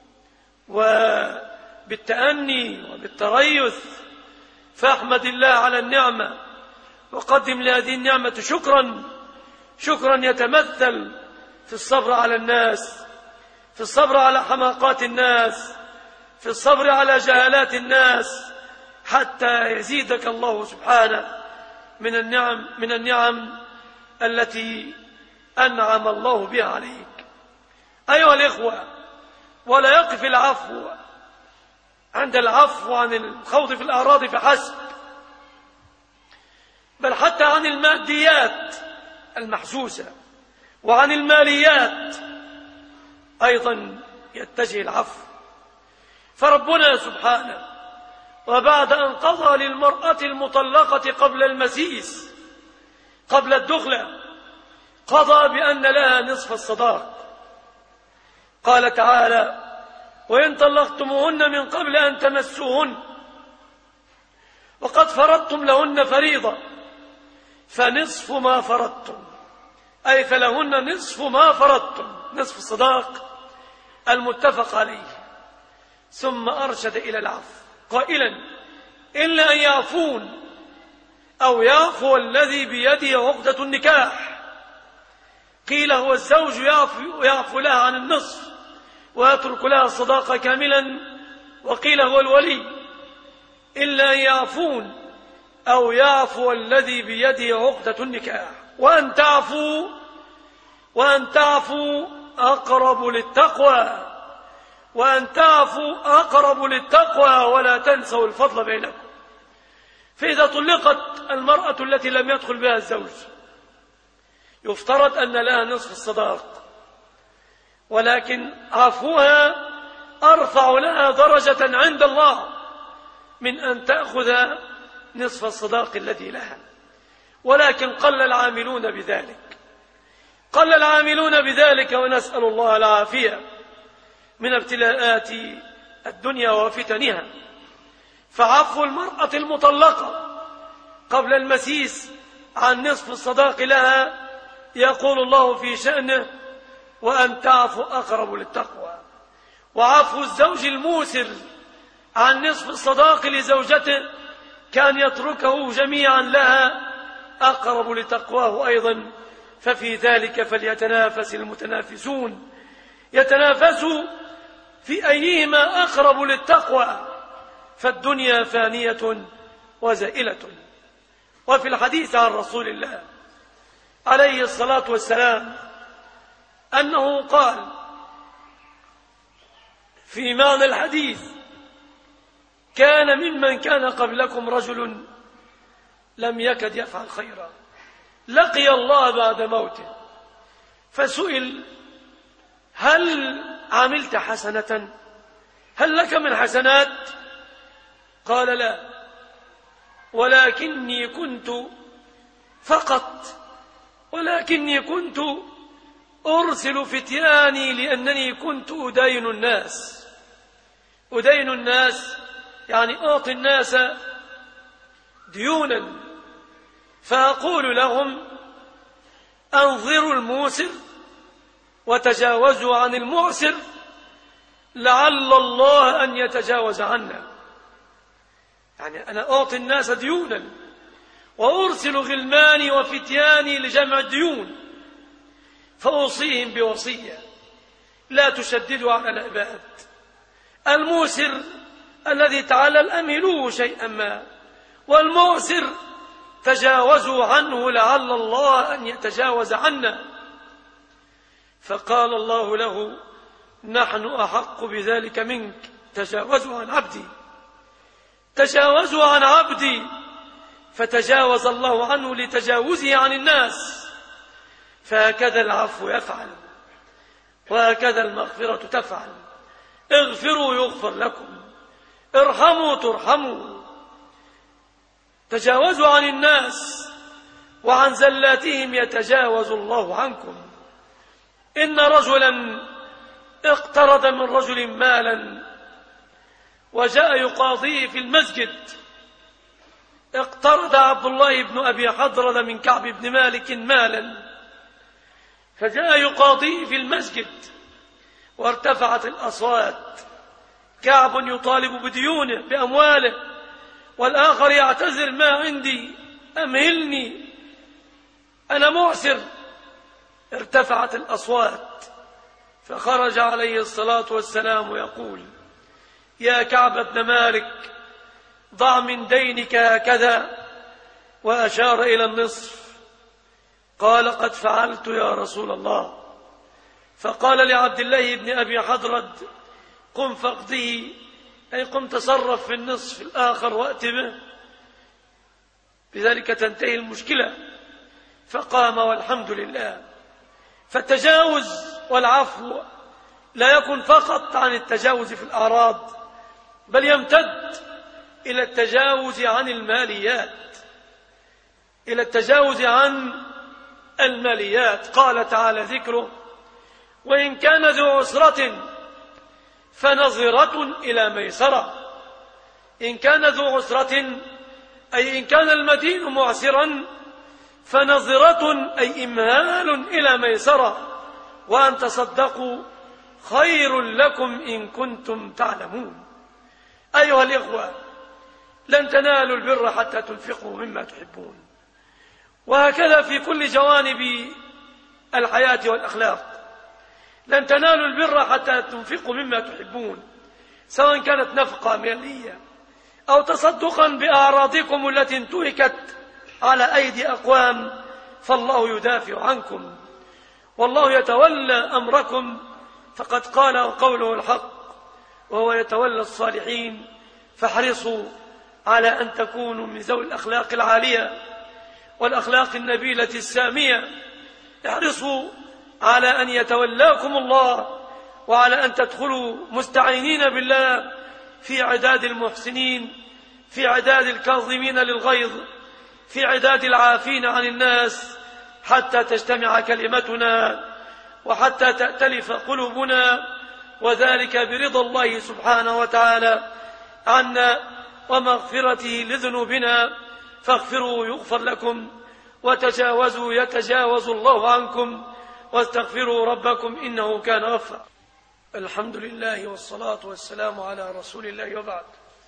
وبالتأني وبالتريث، فاحمد الله على النعمة وقدم لهذه النعمة شكرا، شكرا يتمثل في الصبر على الناس، في الصبر على حماقات الناس، في الصبر على جهالات الناس، حتى يزيدك الله سبحانه من النعم من النعم التي أنعم الله بها عليك. أيها الإخوة، ولا يقف العفو عند العفو عن الخوض في الأعراض فحسب، بل حتى عن الماديات المحسوسة وعن الماليات أيضا يتجه العفو. فربنا سبحانه وبعد أن قضى للمرأة المطلقة قبل المسيس قبل الدخلة قضى بأن لها نصف الصداق. قال تعالى: وإن طلقتموهن من قبل أن تمسوهن وقد فرضتم لهن فريضة فنصف ما فرضتم، أي فلهن نصف ما فرضتم، نصف الصداق المتفق عليه. ثم أرشد إلى العفو قائلا: إلا أن يعفون أو يعفو الذي بيده عقدة النكاح. قيل هو الزوج يعفو, يعفو لها عن النصف ويترك لها الصداقة كاملا، وقيل هو الولي. إلا أن يعفون أو يعفو الذي بيده عقدة النكاح. وأن تعفوا وأن تعفوا أقرب للتقوى وأن تعفوا أقرب للتقوى ولا تنسوا الفضل بينكم. فإذا طلقت المرأة التي لم يدخل بها الزوج يفترض أن لها نصف الصداق، ولكن عفوها أرفع لها درجة عند الله من أن تأخذ نصف الصداق الذي لها. ولكن قل العاملون بذلك قل العاملون بذلك ونسأل الله العافية من ابتلاءات الدنيا وفتنها. فعفو المرأة المطلقة قبل المسيس عن نصف الصداق لها يقول الله في شأنه: وأن تعفوا أقرب للتقوى. وعفو الزوج الموسر عن نصف الصداق لزوجته كان يتركه جميعا لها أقرب لتقواه أيضا. ففي ذلك فليتنافس المتنافسون، يتنافسوا في أيهما أقرب للتقوى، فالدنيا فانية وزائلة. وفي الحديث عن رسول الله عليه الصلاة والسلام أنه قال في معنى الحديث: كان ممن كان قبلكم رجل لم يكد يفعل خيرا لقي الله بعد موته، فسئل: هل عملت حسنة؟ هل لك من حسنات؟ قال: لا، ولكني كنت فقط ولكني كنت أرسل فتياني لأنني كنت أدين الناس. أدين الناس يعني أعطي الناس ديونا، فأقول لهم: أنظروا الموسر وتجاوزوا عن المعسر لعل الله أن يتجاوز عنا. يعني أنا أعطي الناس ديونا وأرسل غلماني وفتياني لجمع الديون، فأوصيهم بوصية: لا تشددوا على العباد. الموسر الذي تعالى أمهلوه شيئا ما، والمعسر تجاوزوا عنه لعل الله أن يتجاوز عنا. فقال الله له: نحن أحق بذلك منك، تجاوزوا عن عبدي. تجاوزوا عن عبدي فتجاوز الله عنه لتجاوزه عن الناس. فهكذا العفو يفعل، وهكذا المغفرة تفعل. اغفروا يغفر لكم، ارحموا ترحموا. تجاوزوا عن الناس وعن زلاتهم يتجاوز الله عنكم. إن رجلا اقترض من رجل مالا وجاء يقاضيه في المسجد. اقترض عبد الله بن أبي حضرة من كعب بن مالك مالا، فجاء يقاضيه في المسجد وارتفعت الأصوات. كعب يطالب بديونه بأمواله، والآخر يعتذر: ما عندي، أمهلني، أنا معسر. ارتفعت الأصوات، فخرج عليه الصلاة والسلام يقول: يا كعب بن مالك، ضع من دينك هكذا، وأشار إلى النصف. قال: قد فعلت يا رسول الله. فقال لعبد الله بن أبي حضرد: قم فاقضه، أي قم تصرف في النصف الآخر وأت به، بذلك تنتهي المشكلة. فقام والحمد لله. فالتجاوز والعفو لا يكون فقط عن التجاوز في الأعراض، بل يمتد إلى التجاوز عن الماليات، إلى التجاوز عن الماليات. قال تعالى ذكره: وإن كان ذو عسرة فنظرة إلى ميسرة. إن كان ذو عسرة أي إن كان المدين معسرا، فنظرة أي إمهال إلى ميسرة، وأن تصدقوا خير لكم إن كنتم تعلمون. أيها الإخوة، لن تنالوا البر حتى تنفقوا مما تحبون. وهكذا في كل جوانب الحياة والأخلاق. لن تنالوا البر حتى تنفقوا مما تحبون، سواء كانت نفقة مالية أو تصدقا بأعراضكم التي انتهكت على أيدي أقوام، فالله يدافع عنكم والله يتولى أمركم، فقد قال قوله الحق: وهو يتولى الصالحين. فاحرصوا على أن تكونوا من ذوي الأخلاق العالية والأخلاق النبيلة السامية. احرصوا على أن يتولاكم الله، وعلى أن تدخلوا مستعينين بالله في عداد المحسنين، في عداد الكاظمين للغيظ، في عداد العافين عن الناس، حتى تجتمع كلمتنا وحتى تأتلف قلوبنا، وذلك برضا الله سبحانه وتعالى عنا ومغفرته لذنوبنا. فاغفروا يغفر لكم، وتجاوزوا يتجاوز الله عنكم، واستغفروا ربكم إنه كان غفارا. الحمد لله والصلاة والسلام على رسول الله، وبعد.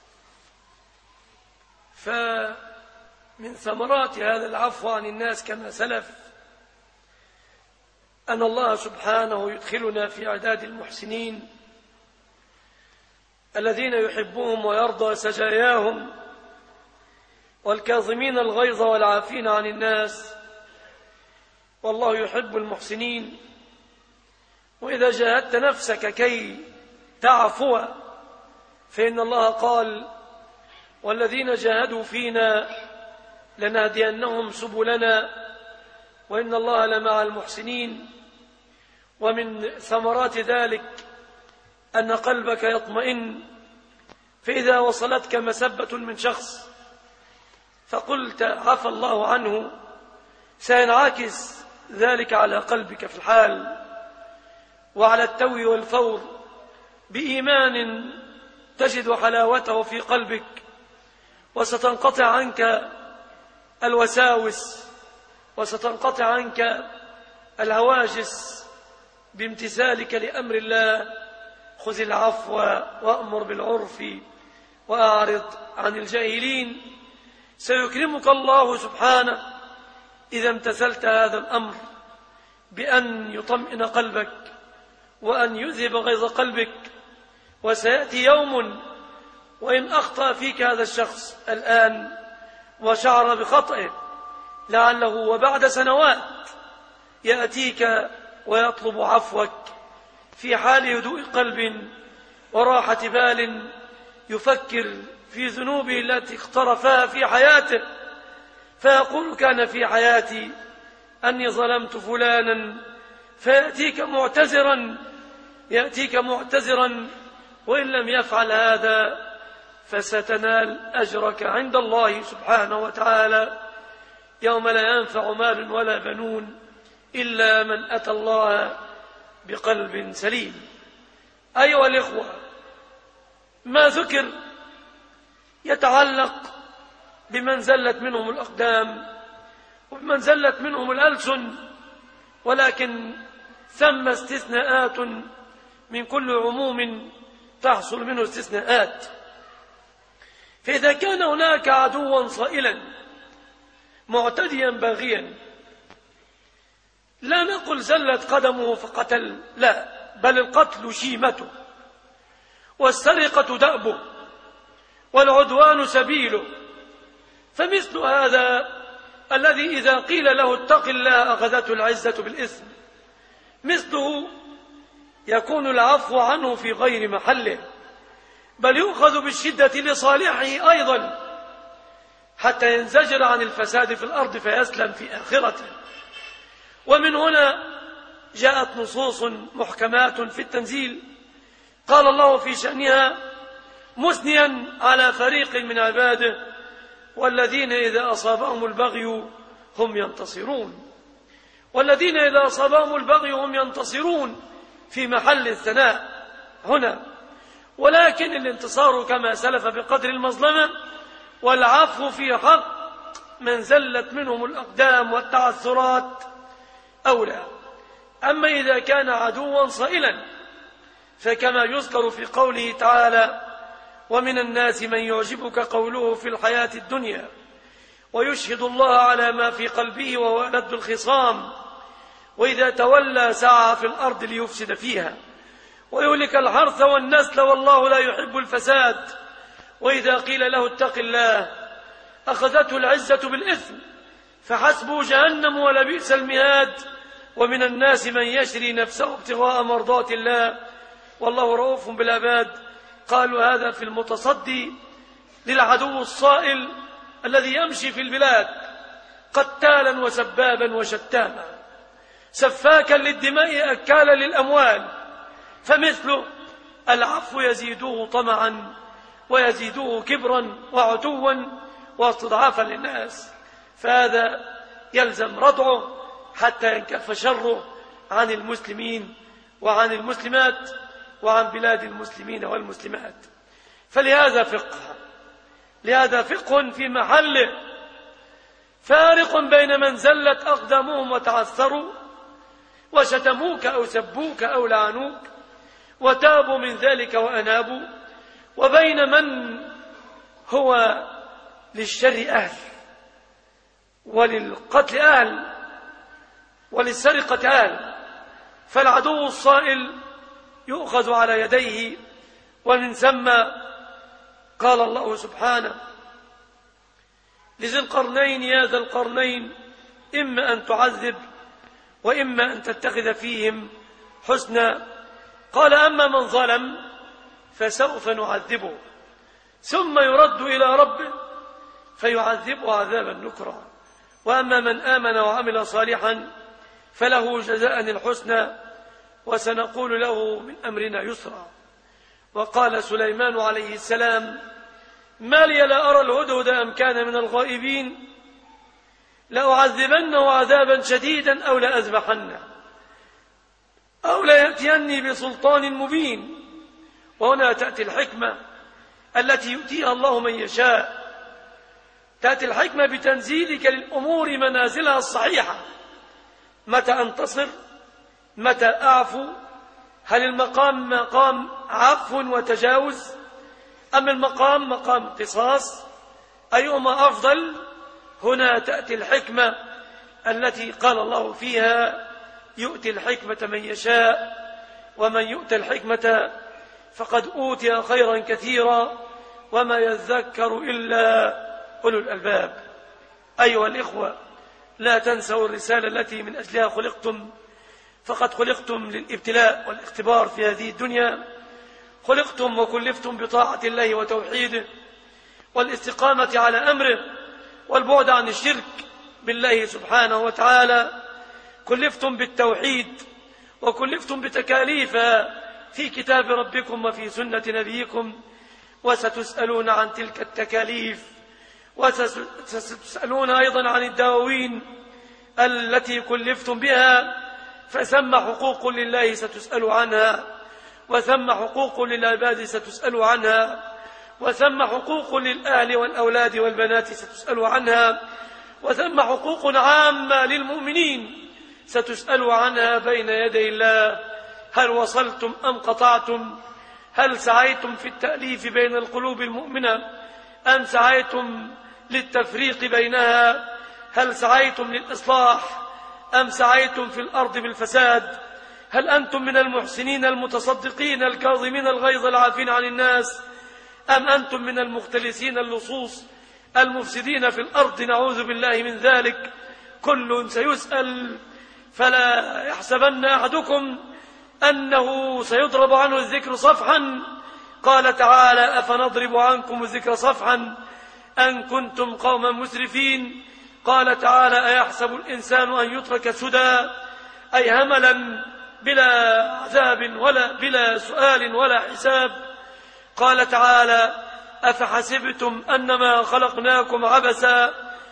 فمن ثمرات هذا العفو عن الناس كما سلف أن الله سبحانه يدخلنا في عداد المحسنين الذين يحبهم ويرضى سجاياهم، والكاظمين الغيظ والعافين عن الناس، والله يحب المحسنين. وإذا جاهدت نفسك كي تعفو فإن الله قال: والذين جاهدوا فينا لنهدينهم سبلنا وإن الله لمع المحسنين. ومن ثمرات ذلك أن قلبك يطمئن، فإذا وصلتك مسبة من شخص فقلت عفى الله عنه، سينعكس ذلك على قلبك في الحال، وعلى التو والفور بإيمان تجد حلاوته في قلبك، وستنقطع عنك الوساوس، وستنقطع عنك الهواجس بامتثالك لأمر الله. خذ العفو وأمر بالعرف وأعرض عن الجاهلين. سيكرمك الله سبحانه إذا امتثلت هذا الأمر بأن يطمئن قلبك وأن يذهب غيظ قلبك. وسيأتي يوم وإن أخطأ فيك هذا الشخص الآن وشعر بخطئه لعله وبعد سنوات يأتيك ويطلب عفوك في حال هدوء قلب وراحة بال، يفكر في ذنوبه التي اقترفها في حياته، فيقول كان في حياتي أني ظلمت فلانا، فيأتيك معتذرا يأتيك معتذرا وإن لم يفعل هذا فستنال أجرك عند الله سبحانه وتعالى يوم لا ينفع مال ولا بنون إلا من أتى الله بقلب سليم. أيها الإخوة، ما ذكر يتعلق بمن زلت منهم الأقدام وبمن زلت منهم الألسن، ولكن ثم استثناءات من كل عموم تحصل منه استثناءات. فإذا كان هناك عدوا صائلا معتديا باغيا، لا نقل زلت قدمه فقتل، لا، بل القتل شيمته والسرقة دأبه والعدوان سبيله، فمثل هذا الذي إذا قيل له اتق الله أخذته العزة بالإثم، مثله يكون العفو عنه في غير محله، بل يؤخذ بالشدة لصالحه أيضا حتى ينزجر عن الفساد في الأرض فيسلم في آخرته. ومن هنا جاءت نصوص محكمات في التنزيل قال الله في شأنها مثنيا على فريق من عباده والذين إذا أصابهم البغي هم ينتصرون، والذين إذا أصابهم البغي هم ينتصرون في محل الثناء هنا، ولكن الانتصار كما سلف بقدر المظلمة، والعفو في حق من زلت منهم الأقدام والتعثرات أولى. أما إذا كان عدوا صائلا فكما يذكر في قوله تعالى ومن الناس من يعجبك قوله في الحياة الدنيا ويشهد الله على ما في قلبه وهو ألد الخصام وإذا تولى سعى في الأرض ليفسد فيها ويهلك الحرث والنسل والله لا يحب الفساد، وإذا قيل له اتق الله أخذته العزة بالإثم فحسبه جهنم ولبئس المهاد. ومن الناس من يشري نفسه ابتغاء مرضات الله والله رؤوف بالعباد. قالوا هذا في المتصدي للعدو الصائل الذي يمشي في البلاد قتالا وسبابا وشتاما سفاكا للدماء أكالا للأموال، فمثله العفو يزيدوه طمعا ويزيدوه كبرا وعتوا واستضعافا للناس، فهذا يلزم ردعه حتى ينكف شره عن المسلمين وعن المسلمات وعن بلاد المسلمين والمسلمات. فلهذا فقه لهذا فقه في محله، فارق بين من زلت أقدامهم وتعثروا وشتموك أو سبوك أو لعنوك وتابوا من ذلك وأنابوا، وبين من هو للشر أهل وللقتل أهل وللسرقة أهل. فالعدو الصائل يؤخذ على يديه، ومن ثم قال الله سبحانه لذي القرنين يا ذا القرنين إما أن تعذب وإما أن تتخذ فيهم حسنا. قال أما من ظلم فسوف نعذبه ثم يرد إلى ربه فيعذبه عذابا نكرا، وأما من آمن وعمل صالحا فله جزاء الحسنى وسنقول له من أمرنا يسرا. وقال سليمان عليه السلام ما لي لا أرى الهدهد أم كان من الغائبين لأعذبنه عذابا شديدا أو لأذبحنه أو ليأتيني بسلطان مبين. وهنا تأتي الحكمة التي يؤتيها الله من يشاء، تأتي الحكمة بتنزيلك للأمور منازلها الصحيحة، متى أنتصر متى أعفو، هل المقام مقام عفو وتجاوز أم المقام مقام قصاص، أيهما أفضل؟ هنا تأتي الحكمة التي قال الله فيها يؤتي الحكمة من يشاء ومن يؤتى الحكمة فقد أوتي خيرا كثيرا وما يذكر إلا أولو الألباب. أيها الإخوة، لا تنسوا الرسالة التي من أجلها خلقتم، فقد خلقتم للابتلاء والاختبار في هذه الدنيا، خلقتم وكلفتم بطاعة الله وتوحيده، والاستقامة على أمره والبعد عن الشرك بالله سبحانه وتعالى. كلفتم بالتوحيد وكلفتم بتكاليف في كتاب ربكم وفي سنة نبيكم، وستسألون عن تلك التكاليف، وستسألون أيضا عن الدواوين التي كلفتم بها. فثم حقوق لله ستسأل عنها، وثم حقوق للعباد ستسأل عنها، وثم حقوق للأهل والأولاد والبنات ستسأل عنها، وثم حقوق عامة للمؤمنين ستسأل عنها بين يدي الله. هل وصلتم أم قطعتم؟ هل سعيتم في التأليف بين القلوب المؤمنة أم سعيتم للتفريق بينها؟ هل سعيتم للإصلاح أم سعيتم في الأرض بالفساد؟ هل أنتم من المحسنين المتصدقين الكاظمين الغيظ العافين عن الناس، أم أنتم من المختلسين اللصوص المفسدين في الأرض؟ نعوذ بالله من ذلك. كل سيسأل، فلا يحسبن أحدكم أنه سيضرب عنه الذكر صفحا. قال تعالى: أفنضرب عنكم الذكر صفحا أن كنتم قوما مسرفين. قال تعالى: أيحسب الإنسان أن يترك سدى، أي هملا بلا عذاب ولا بلا سؤال ولا حساب. قال تعالى: أفحسبتم أنما خلقناكم عبثا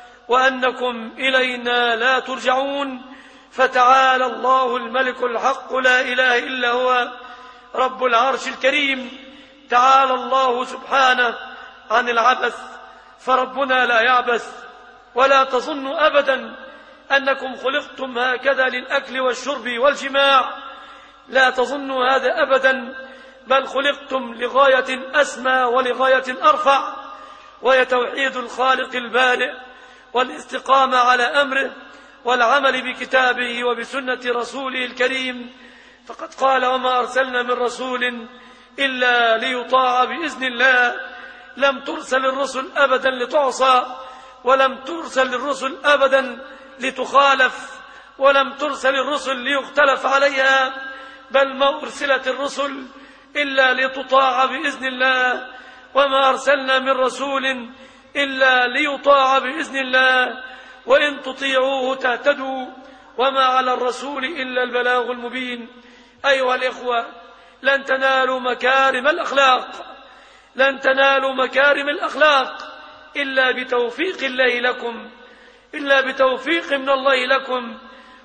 وأنكم إلينا لا ترجعون. فتعالى الله الملك الحق لا إله إلا هو رب العرش الكريم. تعالى الله سبحانه عن العبث، فربنا لا يعبث. ولا تظنوا أبدا أنكم خلقتم هكذا للأكل والشرب والجماع، لا تظنوا هذا أبدا، بل خلقتم لغاية أسمى ولغاية أرفع، وهي توحيد الخالق البارئ والاستقامة على أمره والعمل بكتابه وبسنة رسوله الكريم. فقد قال: وما أرسلنا من رسول إلا ليطاع بإذن الله. لم ترسل الرسل أبدا لتعصى، ولم ترسل الرسل أبدا لتخالف، ولم ترسل الرسل ليختلف عليها، بل ما أرسلت الرسل إلا لتطاع بإذن الله. وما أرسلنا من رسول إلا ليطاع بإذن الله، وإن تطيعوه تهتدوا، وما على الرسول إلا البلاغ المبين. أيها الإخوة، لن تنالوا مكارم الأخلاق، لن تنالوا مكارم الأخلاق إلا بتوفيق الله لكم، إلا بتوفيق من الله لكم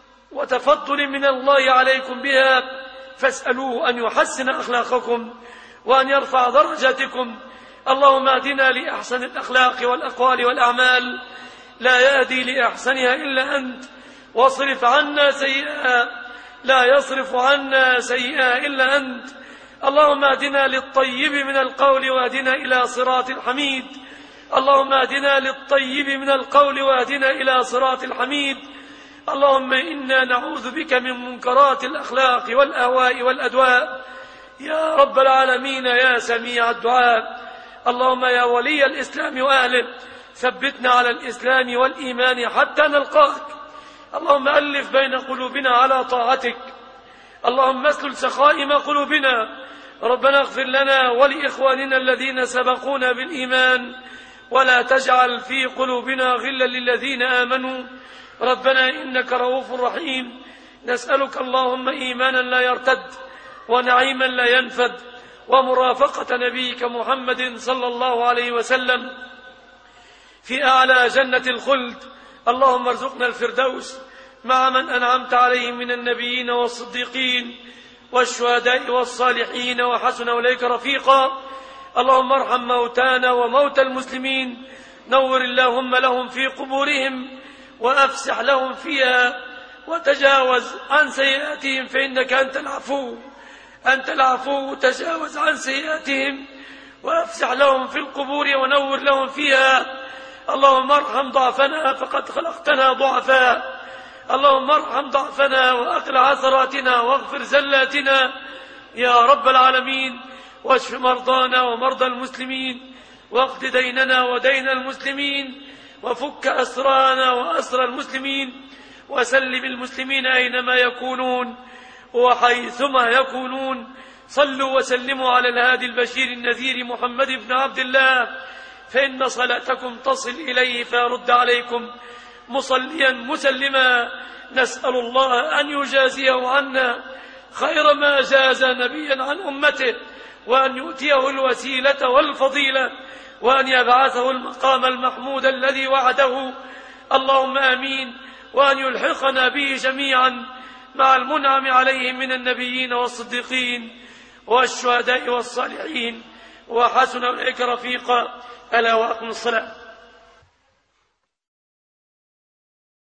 وتفضل من الله عليكم بها. فاسألوه أن يحسن أخلاقكم وأن يرفع درجاتكم. اللهم اهدنا لأحسن الأخلاق والأقوال والأعمال، لا يهدي لأحسنها إلا أنت، واصرف عنا سيئها، لا يصرف عنا سيئها إلا أنت. اللهم اهدنا للطيب من القول واهدنا إلى صراط الحميد. اللهم اهدنا للطيب من القول واهدنا إلى صراط الحميد. اللهم إنا نعوذ بك من منكرات الأخلاق والأهواء والأدواء، يا رب العالمين يا سميع الدعاء. اللهم يا ولي الإسلام وأهله، ثبتنا على الإسلام والإيمان حتى نلقاك. اللهم ألف بين قلوبنا على طاعتك. اللهم اسلل سخائم قلوبنا. ربنا اغفر لنا ولإخواننا الذين سبقونا بالإيمان، ولا تجعل في قلوبنا غلا للذين آمنوا. ربنا إنك رؤوف رحيم. نسألك اللهم إيمانا لا يرتد، ونعيما لا ينفد، ومرافقة نبيك محمد صلى الله عليه وسلم في أعلى جنة الخلد. اللهم ارزقنا الفردوس مع من أنعمت عليهم من النبيين والصديقين والشهداء والصالحين، وحسن أولئك رفيقا. اللهم ارحم موتانا وموتى المسلمين، نور اللهم لهم في قبورهم وأفسح لهم فيها، وتجاوز عن سيئاتهم فإنك أنت العفو، أنت العفو. تجاوز عن سيئاتهم وأفسح لهم في القبور ونور لهم فيها. اللهم ارحم ضعفنا فقد خلقتنا ضعفاء. اللهم ارحم ضعفنا وأقل عثراتنا واغفر زلاتنا يا رب العالمين. واشف مرضانا ومرضى المسلمين، واقض ديننا ودين المسلمين، وفك أسرانا وأسر المسلمين، وسلم المسلمين أينما يكونون وحيثما يكونون. صلوا وسلموا على الهادي البشير النذير محمد بن عبد الله، فإن صلاتكم تصل إليه فيرد عليكم مصليا مسلما. نسأل الله أن يجازيه عنا خير ما جاز نبيا عن أمته، وأن يؤتيه الوسيلة والفضيلة، وأن يبعثه المقام المحمود الذي وعده. اللهم آمين. وأن يلحقنا به جميعا مع المنعم عليهم من النبيين والصديقين والشهداء والصالحين، وحسن أولئك رفيقا. ألا وأقم الصلاة.